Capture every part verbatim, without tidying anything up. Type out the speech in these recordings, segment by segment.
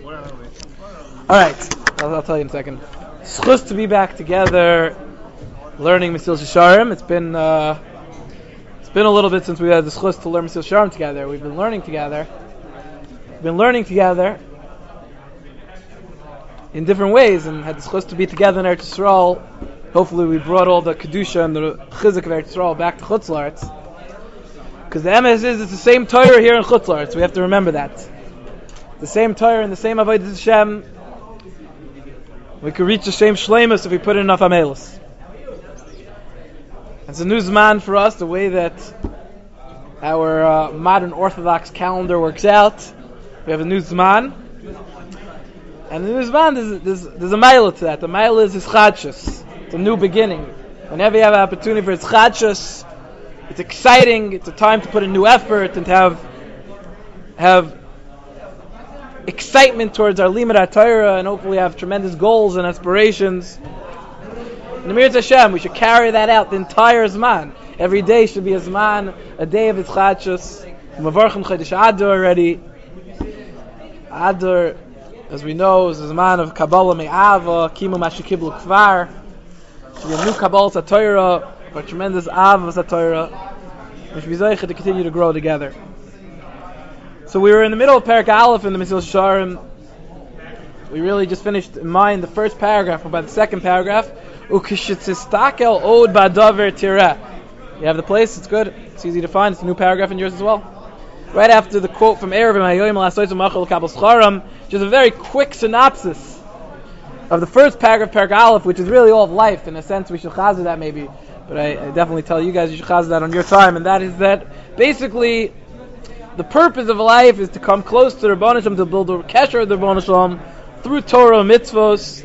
Alright, I'll, I'll tell you in a second. It's chus to be back together, learning Mesilas Yesharim. It's been uh, it's been a little bit since we had the chus to learn Mesilas Yesharim together. We've been learning together. We've been learning together in different ways, and had the chus to be together in Eretz Yisrael. Hopefully, we brought all the kedusha and the chizuk of Eretz Yisrael back to Chutz La'aretz. Because the M S is it's the same Torah here in Chutz La'aretz. We have to remember that. The same Torah and the same Avodas Hashem. We could reach the same shleimus if we put in enough amelis. It's a new zman for us, the way that our uh, modern Orthodox calendar works out. We have a new zman. And the new zman, there's, there's, there's a mile to that. The mile is Chadshus. It's a new beginning. Whenever you have an opportunity for Chadshus, it's exciting. It's a time to put in new effort and to have have excitement towards our Limud HaTorah, and hopefully have tremendous goals and aspirations. In the Mirz Hashem, we should carry that out the entire Zman. Every day should be a Zman, a day of Yitzchadshus. Mavarchim Chodesh Adar already. Adar, as we know, is a Zman of Kabbalah Me'ava, Kimu Mashikiblu Kvar. Should be a new Kabbalah HaTorah, for tremendous Avos HaTorah. We should be zeicha to continue to grow together. So we were in the middle of Perek Aleph in the Mesilas Yesharim. We really just finished in mind the first paragraph, or by the second paragraph. Ukishitzistakel od badaver tireh. You have the place? It's good. It's easy to find. It's a new paragraph in yours as well. Right after the quote from Erevim Hayoyim Lasoyz Machal Kabel Scharam, which is a very quick synopsis of the first paragraph, Perek Aleph, which is really all of life. In a sense, we should chazer that maybe, but I, I definitely tell you guys you should chazer that on your time. And that is that basically the purpose of life is to come close to the Rebbeinu Shalom, to build a kesher of the Rebbeinu Shalom through Torah and mitzvos.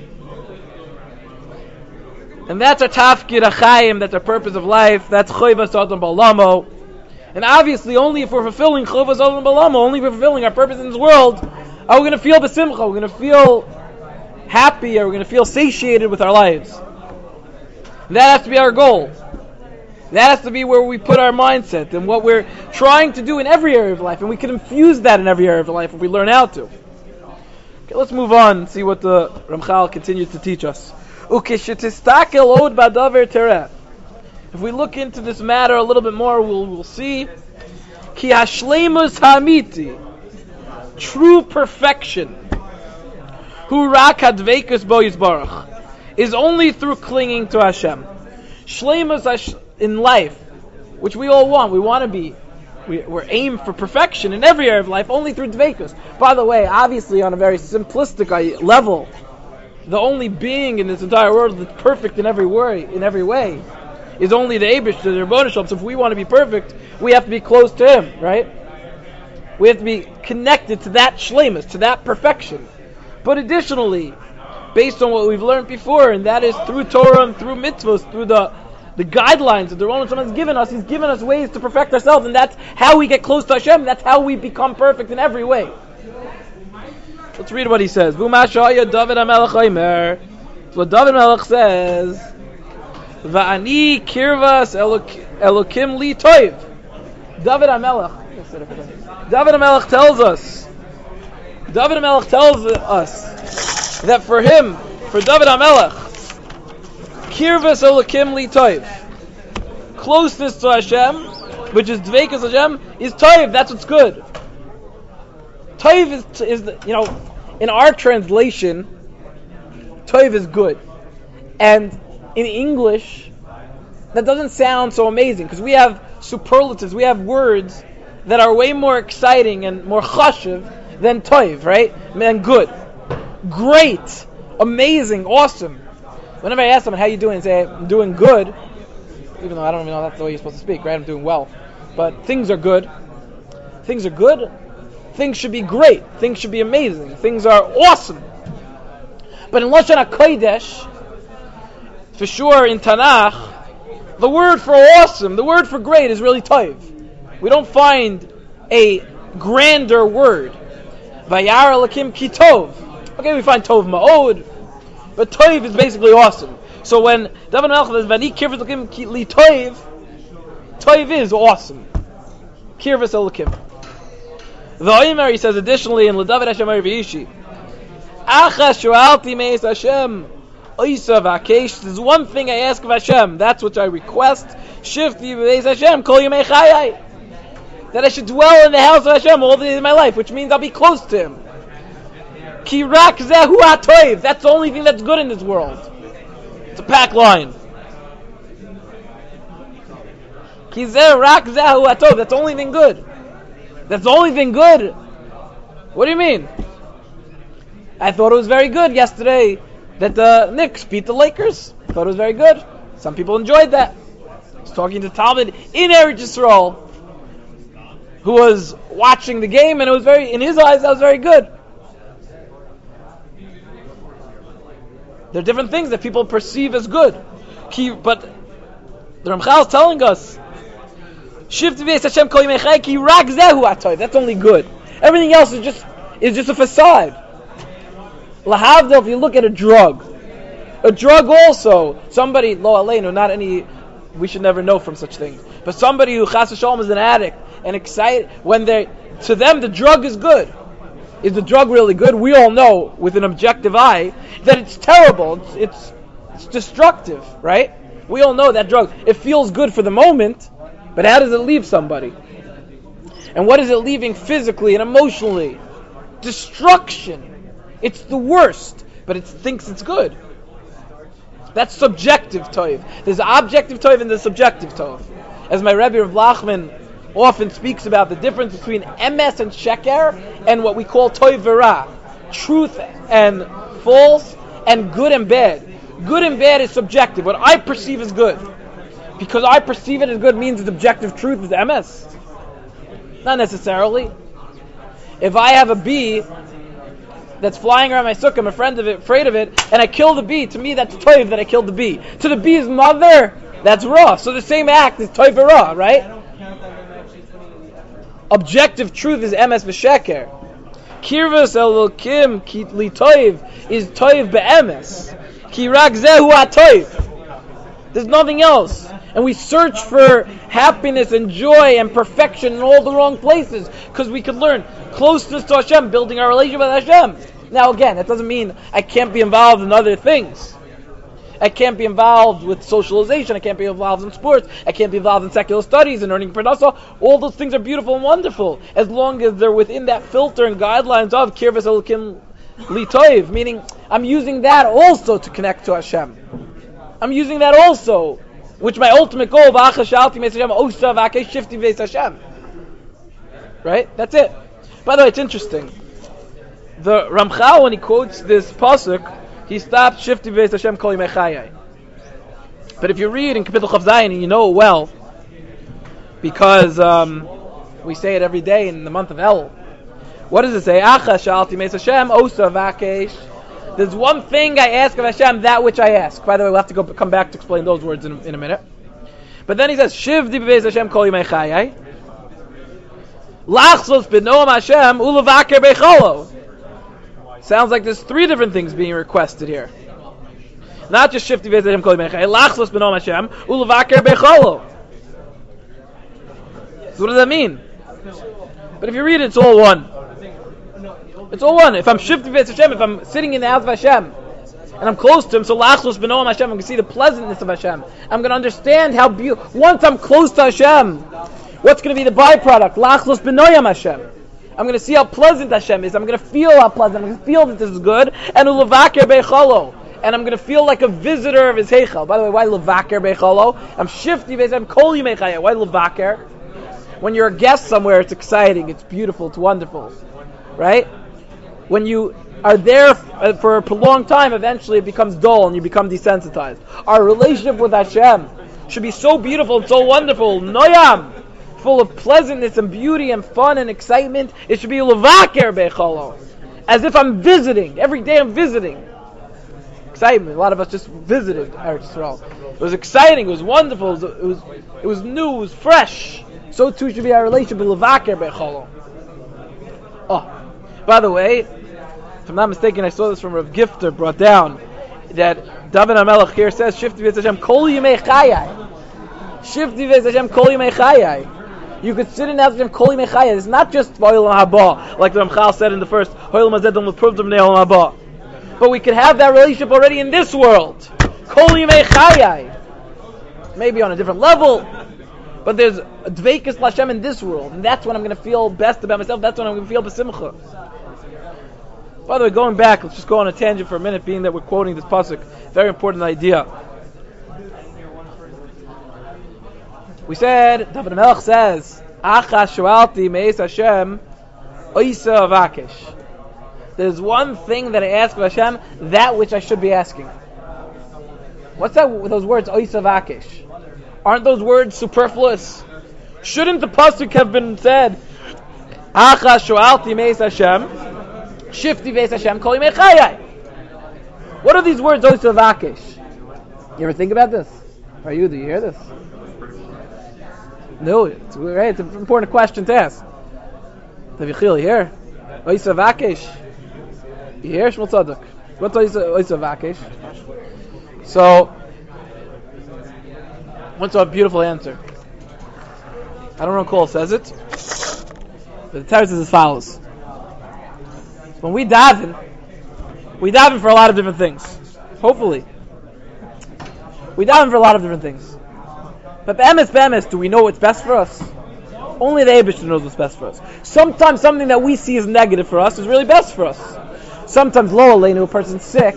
And that's our tafkid achayim, that's our purpose of life. That's choivas adam balamo. And obviously, only if we're fulfilling choivas adam balamo, only if we're fulfilling our purpose in this world, are we going to feel besimcha, we're going to feel happy, or we're going to feel satiated with our lives. And that has to be our goal. That has to be where we put our mindset and what we're trying to do in every area of life. And we can infuse that in every area of life if we learn how to. Okay, let's move on and see what the Ramchal continues to teach us. If we look into this matter a little bit more, we'll, we'll see Ki hashleimus hamiti, true perfection, hu rak hadveikus bo yisbarach, is only through clinging to Hashem. Shleimus in life, which we all want. We want to be, we, we're aimed for perfection in every area of life, only through dveikus. By the way, obviously on a very simplistic level, the only being in this entire world that's perfect in every way, in every way, is only the Eibush, the Rebbeinu Shalom. So if we want to be perfect, we have to be close to Him, right? We have to be connected to that shleimus, to that perfection. But additionally, based on what we've learned before, and that is through Torah and through mitzvos, through the the guidelines that the Rebbeinu Shalom has given us, He's given us ways to perfect ourselves, and that's how we get close to Hashem. That's how we become perfect in every way. Let's read what he says. V'mashaya David HaMelech Omer. So what David HaMelech says, Va'ani kirvas elokim li toiv. David HaMelech. David HaMelech tells us. David HaMelech tells us that for him, for David HaMelech, kirvas elokim li toiv, closeness to Hashem, which is dveikus Hashem, is toiv. That's what's good. Toiv is, is the, you know, in our translation, toiv is good. And in English, that doesn't sound so amazing, because we have superlatives, we have words that are way more exciting and more chashiv than toiv, right? And good. Great. Amazing. Awesome. Whenever I ask someone, how you doing? And say, I'm doing good, even though I don't even know that's the way you're supposed to speak, right? I'm doing well. But things are good. Things are good. Things should be great. Things should be amazing. Things are awesome. But in Lashon HaKodesh, for sure in Tanakh, the word for awesome, the word for great is really toiv. We don't find a grander word. Vayar Elokim ki tov. Okay, we find tov ma'od, but toiv is basically awesome. So when David HaMelech says, Vani kirvas Elokim ki li toiv, toiv is awesome. Kirvas Elokim. The Omer, he says additionally in L'David Hashem V'ishi, Acha shu'alti meis Hashem. Oisa v'akesh. There's one thing I ask of Hashem. That's what I request. Shifti meis Hashem. Kol yemei chayai. That I should dwell in the house of Hashem all the days of my life, which means I'll be close to Him. Ki rak zehu hatoiv. That's the only thing that's good in this world. It's a pack line. Ki zeh rak zehu hatoiv. That's the only thing good. That's the only thing good. What do you mean? I thought it was very good yesterday that the Knicks beat the Lakers. I thought it was very good. Some people enjoyed that. I was talking to Talmud in Eretz Yisrael, who was watching the game, and it was very, in his eyes, that was very good. There are different things that people perceive as good. But the Ramchal is telling us, that's only good. Everything else is just is just a facade. Lahavdil, if you look at a drug, a drug also, somebody, lo aleinu, not any, we should never know from such things, but somebody who chas v'shalom is an addict and excited, when they, to them the drug is good. Is the drug really good? We all know with an objective eye that it's terrible. It's, it's it's destructive, right? We all know that drug. It feels good for the moment, but how does it leave somebody? And what is it leaving physically and emotionally? Destruction. It's the worst, but it thinks it's good. That's subjective toiv. There's objective toiv and there's subjective toiv. As my Rebbe Rav Lachman often speaks about the difference between emes and sheker and what we call toiv v'ra, truth and false, and good and bad. Good and bad is subjective. What I perceive as good, because I perceive it as good, means the objective truth is emes. Not necessarily. If I have a bee that's flying around my sukkah, I'm a friend of it, afraid of it, and I kill the bee, to me that's toiv that I killed the bee. To the bee's mother, that's raw. So the same act is toiv v'ra, right? Objective truth is emes v'sheker. Kirvus elokim ki li toiv is toiv be'emes. Ki rak zehu hatoiv. There's nothing else. And we search for happiness and joy and perfection in all the wrong places, because we could learn closeness to Hashem, building our relationship with Hashem. Now again, that doesn't mean I can't be involved in other things. I can't be involved with socialization. I can't be involved in sports. I can't be involved in secular studies and earning parnasa. All those things are beautiful and wonderful, as long as they're within that filter and guidelines of kirvas elokim li toiv, meaning I'm using that also to connect to Hashem. I'm using that also, which my ultimate goal of Acha Shalti Meis Hashem Osa V'Akei Shifti Veis Hashem. Right? That's it. By the way, it's interesting. The Ramchal, when he quotes this pasuk, he stops Shifti Veis Hashem Kol Yimei Chayai. But if you read in Kapitel Chav Zayin, and you know it well, because um, we say it every day in the month of El. What does it say? Acha Shalti Meis Hashem Osa V'Akei. There's one thing I ask of Hashem, that which I ask. By the way, we'll have to go come back to explain those words in, in a minute. But then he says, Shiv di b'veis Hashem kol yimei chayai. Lachsos b'noam Hashem ulevaker becholo. Sounds like there's three different things being requested here. Not just Shiv di b'veis Hashem kol yimei chayai. Lachsos b'noam Hashem ulevaker becholo. So what does that mean? But if you read it, it's all one. It's all one. If I'm shifting Beis Hashem, if I'm sitting in the house of Hashem, and I'm close to Him, so lachlos b'noam Hashem, I'm going to see the pleasantness of Hashem. I'm going to understand how beautiful. Once I'm close to Hashem, what's going to be the byproduct? Lachlos b'noam Hashem. I'm going to see how pleasant Hashem is. I'm going to feel how pleasant. I'm going to feel that this is good. And ulevaker beicholo. And I'm going to feel like a visitor of His heichal. By the way, why levaker beicholo? I'm shifting Beis Hashem kol yimei chayai. Why levaker? When you're a guest somewhere, it's exciting, it's beautiful, it's wonderful, right? When you are there for a prolonged time, eventually it becomes dull and you become desensitized. Our relationship with Hashem should be so beautiful and so wonderful, noyam, full of pleasantness and beauty and fun and excitement. It should be levaker becholo, as if I'm visiting. Every day I'm visiting. Excitement. A lot of us just visited Eretz Yisrael. It was exciting. It was wonderful. It was, it was, it was new. It was fresh. So too should be our relationship with levaker becholo. Oh. By the way, if I'm not mistaken, I saw this from Rav Gifter brought down that David HaMelech here says, Shifti Veis Hashem Kol Yimei Chayai. Shifti Veis Hashem Kol Yimei Chayai. You could sit in the house of Hashem Kol Yimei Chayai. It's not just Ha'olam Haba, like the Ramchal said in the first Ha'olam Hazeh Dom L'Pruvdim B'nei Ha'olam Haba. but we could have that relationship already in this world. Kol yimei chayai. Maybe on a different level, but there's dveikus l'Hashem in this world, and that's when I'm going to feel best about myself. That's when I'm going to feel b'simcha. By the way, going back, let's just go on a tangent for a minute, being that we're quoting this pasuk. Very important idea. We said, David Melech says, Acha shualti me'es Hashem oisa avakesh. There's one thing that I ask of Hashem, that which I should be asking. What's that? Those words, oisa avakesh? Aren't those words superfluous? Shouldn't the pasuk have been said, Acha shualti me'es Hashem Shifti veis Hashem kol yimei chayai? What are these words, oisa avakesh? You ever think about this? Are you? Do you hear this? No, it's, right, it's an important question to ask. Tavichil, you hear? Oisa vakesh. You hear, Shmuel Tzadok? What's oisa vakesh? So, what's a beautiful answer? I don't recall, says it. But the text is as follows. When we daven, we daven for a lot of different things. Hopefully. We daven for a lot of different things. But be'emes, be'emes, do we know what's best for us? Only the Eibishter knows what's best for us. Sometimes something that we see as negative for us is really best for us. Sometimes lo aleinu, a person's sick,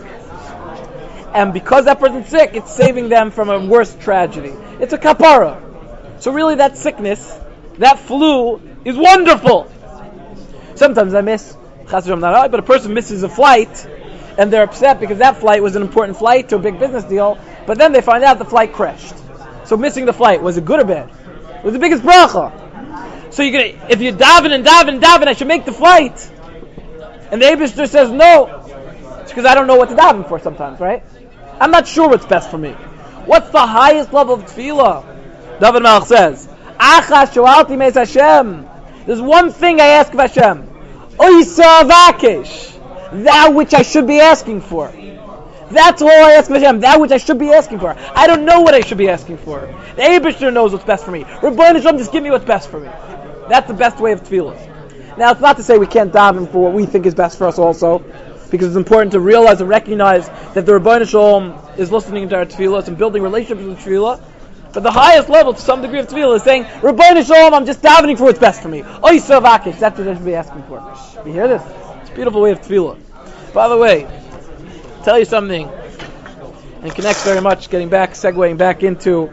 and because that person's sick, it's saving them from a worse tragedy. It's a kapara. So really that sickness, that flu, is wonderful. Sometimes I miss, but a person misses a flight, and they're upset because that flight was an important flight to a big business deal, but then they find out the flight crashed. So missing the flight, was it good or bad? It was the biggest bracha. So you're gonna, if you daven and daven and daven, I should make the flight. And the Eibishter says no. It's because I don't know what to daven for sometimes, right? I'm not sure what's best for me. What's the highest level of tefillah? David Melech says, Acha shoalti meis Hashem. There's one thing I ask of Hashem. Oisa avakesh. That which I should be asking for. That's all I ask of Hashem. That which I should be asking for. I don't know what I should be asking for. The Eibishter knows what's best for me. Rebbeinu Shalom, just give me what's best for me. That's the best way of tefillah. Now, it's not to say we can't daven for what we think is best for us also, because it's important to realize and recognize that the Rebbeinu Shalom is listening to our tefillah and building relationships with tefillah. But the highest level, to some degree of tefillah, is saying, Rebbeinu Shalom, I'm just davening for what's best for me. Oisa avakesh, that's what I should be asking for. You hear this? It's a beautiful way of tefillah. By the way, I'll tell you something, and it connects very much, getting back, segueing back into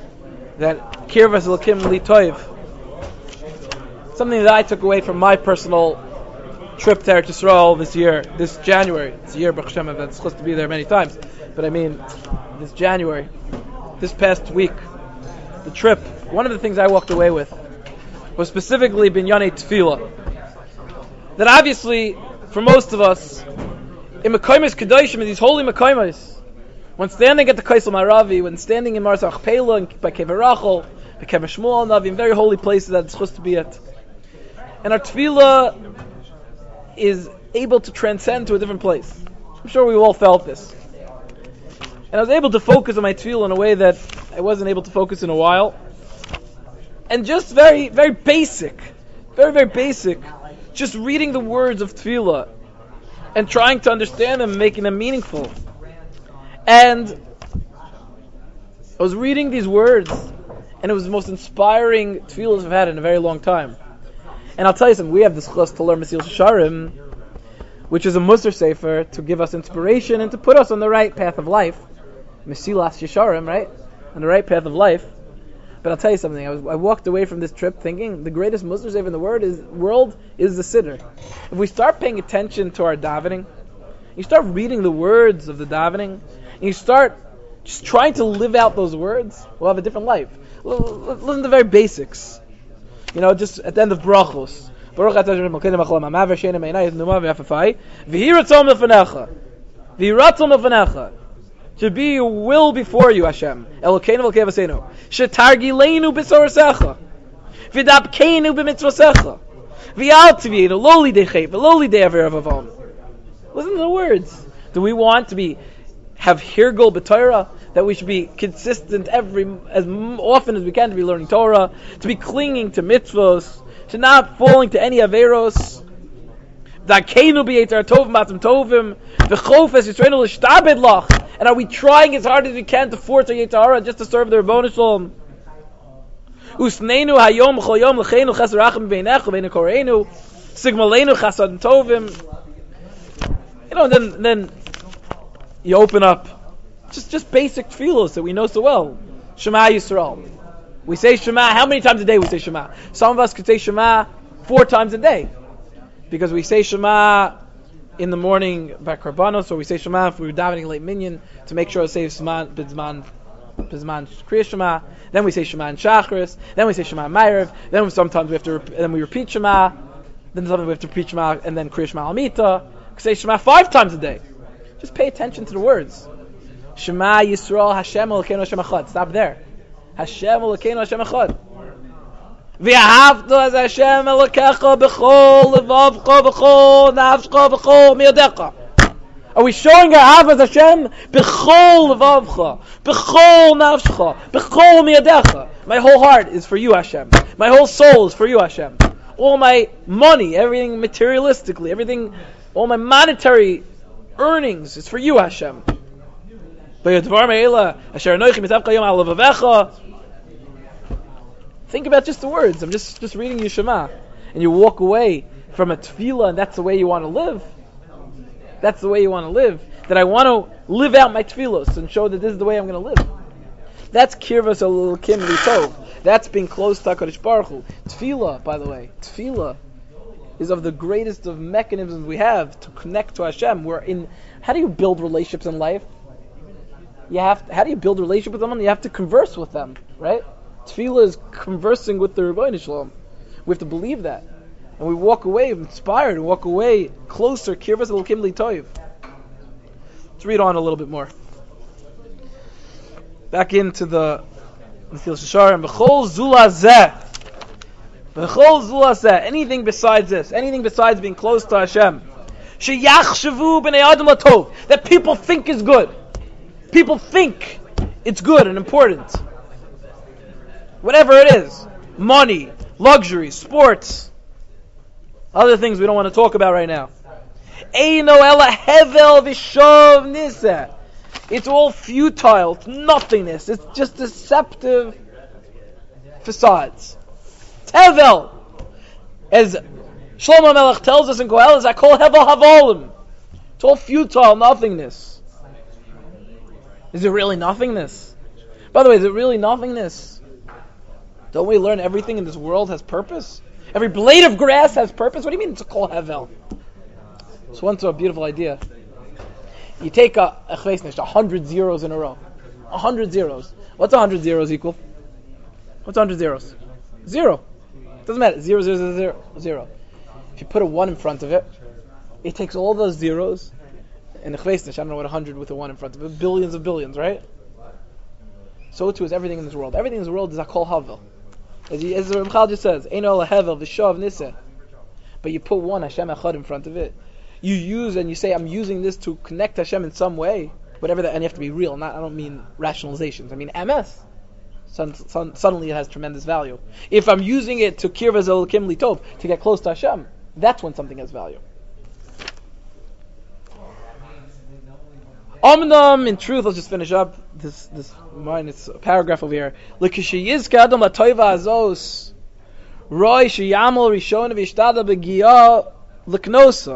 that Kirvas Elokim Li Toiv. Something that I took away from my personal trip to Eretz Yisrael this year, this January. It's a year, Baruch Hashem, I've been supposed to be there many times, but I mean, this January, this past week, the trip, one of the things I walked away with was specifically Binyanei Tefillah. That obviously, for most of us, in Mekaymes Kedoshim, in these holy Mekaymes, when standing at the Kaisel Maravi, when standing in Marzach Pela, and by Kever Rachel, by Kever Shmuel Navi, in very holy places that it's supposed to be at, and our Tefillah is able to transcend to a different place. I'm sure we all felt this. And I was able to focus on my tefillah in a way that I wasn't able to focus in a while. And just very, very basic, very, very basic, just reading the words of tefillah and trying to understand them, making them meaningful. And I was reading these words, and it was the most inspiring tefillahs I've had in a very long time. And I'll tell you something, we have this chus to learn Mesilas Yesharim, which is a Musar Sefer to give us inspiration and to put us on the right path of life. Mesilas Yesharim, right? On the right path of life. But I'll tell you something, I, was, I walked away from this trip thinking the greatest Musar Sefer in the world is, world is the Siddur. If we start paying attention to our davening, you start reading the words of the davening, and you start just trying to live out those words, we'll have a different life. Listen to the very basics. You know, just at the end of brachos. Baruch atah Hashem Elokeinu melech haolam hamaver she'eina me'einai numa v'yafafai v'hi ratzon lefanecha v'hi ratzon lefanecha should be your will before you, Hashem. Elokeinu v'elokei avosenu shetargileinu b'sorasecha v'dabkeinu b'mitzvosecha v'al tivyeinu lo lidei chet v'lo lidei aver avavon. Listen to the words. Do we want to be have hirgul b'Torah? That we should be consistent every as often as we can to be learning Torah, to be clinging to mitzvos, to not falling to any averos. Dakenu b'yeter tovim matam tovim. V'chofes Yisrael l'shtabed lach. And are we trying as hard as we can to force our Yetzer Hara just to serve the Rebbeinu Shalom? Usneinu hayom chol yom l'cheinu chesed rachim b'einecha b'einu koreinu. Sigmalenu chasad tovim. You know, then then you open up just just basic tefillos that we know so well. Shema Yisrael. We say Shema. How many times a day we say Shema? Some of us could say Shema four times a day, because we say Shema in the morning by Karbanos, or we say Shema if we're davening late minyan to make sure to say Shema B'zman B'zman Kriya Shema. Then we say Shema in Shachris. Then we say Shema in Ma'ariv. Then sometimes we have to. Rep- then we repeat Shema. Then sometimes we have to repeat Shema and then Kriya Shema Almita. Say Shema five times a day. Just pay attention to the words. Shema Yisrael Hashem Elokeinu Hashem Echad. Stop there. Hashem Elokeinu Hashem Echad. V'ahavta as Hashem Elokecha b'chol levavcha b'chol nafshcha b'chol miyadecha. Are we showing our Ahav as Hashem? B'chol levavcha, b'chol nafshcha, b'chol miyadecha. My whole heart is for you, Hashem. My whole soul is for you, Hashem. All my money, everything materialistically, everything, all my monetary earnings is for you, Hashem. Think about just the words. I'm just, just reading you Shema. And you walk away from a tefillah, and that's the way you want to live. That's the way you want to live. That I want to live out my tefillos and show that this is the way I'm going to live. That's kirvas elokim litov. That's being close to HaKadosh Baruch Hu. Tefillah, by the way, tefillah is of the greatest of mechanisms we have to connect to Hashem. We're in. How do you build relationships in life? You have. To, how do you build a relationship with someone? You have to converse with them, right? Tefillah is conversing with the Rebbeinu Shalom. We have to believe that, and we walk away inspired and walk away closer. Kirvas elokim litov. Let's read on a little bit more. Back into the Mesilas Yesharim. B'chol zulazeh. B'chol zulazeh. Anything besides this, anything besides being close to Hashem, sheyachshavu b'nei adam latov, that people think is good. People think it's good and important. Whatever it is, money, luxury, sports, other things we don't want to talk about right now. Eino ela hevel v'shov niseh. It's all futile. It's nothingness. It's just deceptive facades. Tevel, as Shlomo Melech tells us in Koheles, I call hevel havolim. It's all futile nothingness. Is it really nothingness? By the way, is it really nothingness? Don't we learn everything in this world has purpose? Every blade of grass has purpose? What do you mean it's a kol hevel? So one to a beautiful idea. You take a a chveisnish, a hundred zeros in a row. A hundred zeros. What's a hundred zeros equal? What's a hundred zeros? Zero. Doesn't matter. Zero, zero, zero, zero, zero. If you put a one in front of it, it takes all those zeros, and a chveisnish, I don't know what a hundred with a one in front of it, billions of billions, right? So too is everything in this world. Everything in this world is a kol havel. As, he, as the Ramchal just says, Eino la hevel v'shav niseh. But you put one Hashem echad in front of it. You use and you say, I'm using this to connect Hashem in some way, whatever that, and you have to be real. Not, I don't mean rationalizations. I mean M S. Son, son, suddenly it has tremendous value. If I'm using it to kirvas elokim litov, to get close to Hashem, that's when something has value. Omnam, in truth, let's just finish up this this mine. It's a paragraph over here. L'kishiyizke adam latoiva azos roi sheyamol rishon v'ishtada b'giyah l'knosa.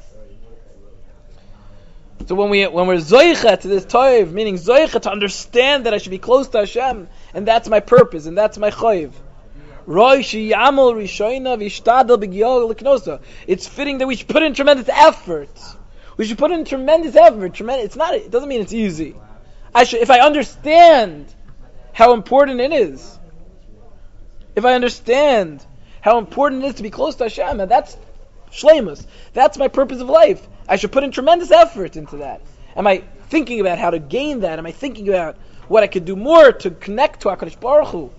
So when we when we're zoicha to this toiv, meaning zoicha to understand that I should be close to Hashem, and that's my purpose, and that's my choiv. Roi sheyamol rishona v'ishtada b'giyah l'knosa. It's fitting that we should put in tremendous effort. We should put in tremendous effort. Tremendous. It's not. It doesn't mean it's easy. I should, if I understand how important it is, if I understand how important it is to be close to Hashem, and that's shleimus. That's my purpose of life. I should put in tremendous effort into that. Am I thinking about how to gain that? Am I thinking about what I could do more to connect to HaKadosh Baruch Hu?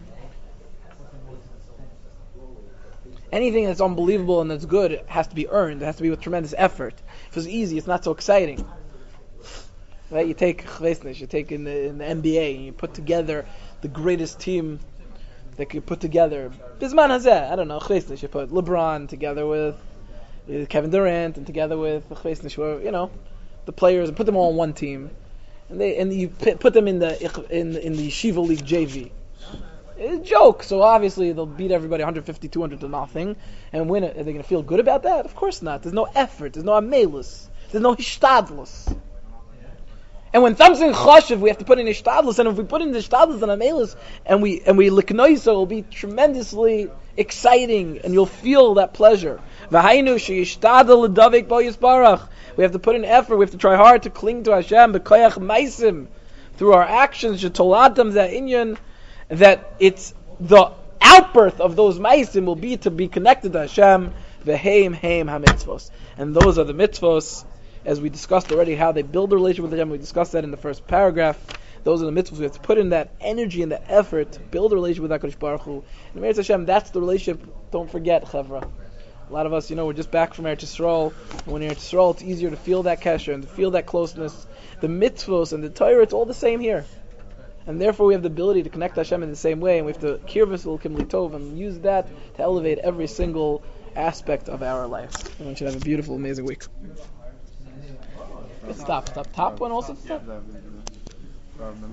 Anything that's unbelievable and that's good has to be earned. It has to be with tremendous effort. If it's easy, it's not so exciting. Right? You take chveisnish, you take in the, in the N B A, and you put together the greatest team that could put together. Bizman hazeh, I don't know, chveisnish, you put LeBron together with uh, Kevin Durant, and together with you know, the players, and put them all on one team, and they and you put them in the in in the Shiva League J V. It's a joke, so obviously they'll beat everybody one fifty, two hundred to nothing and win it. Are they going to feel good about that? Of course not. There's no effort. There's no amelus. There's no hishtadlus. And when something chashiv, we have to put in hishtadlus, and if we put in the hishtadlus and amelus, and we and we liknoisa, it will be tremendously exciting, and you'll feel that pleasure. V'hainu sheyishtadel l'davek bo yisbarach. We have to put in effort. We have to try hard to cling to Hashem b'koyach maisim through our actions. Shetolatam za'inyan, that it's the outbirth of those maisim will be to be connected to Hashem. V'heim heim ha-mitzvos, and those are the mitzvos. As we discussed already, how they build a relationship with Hashem. We discussed that in the first paragraph. Those are the mitzvahs. We have to put in that energy and the effort to build a relationship with HaKadosh Baruch Hu. And Eretz Hashem, that's the relationship. Don't forget, Chevra. A lot of us, you know, we're just back from Eretz Yisrael. And when you're in Eretz Yisrael, it's easier to feel that kesher and to feel that closeness. The mitzvahs and the Torah, it's all the same here. And therefore we have the ability to connect to Hashem in the same way. And we have to kirvus l'kim litov and use that to elevate every single aspect of our life. Everyone should have a beautiful, amazing week. Stop, stop, top one also stop.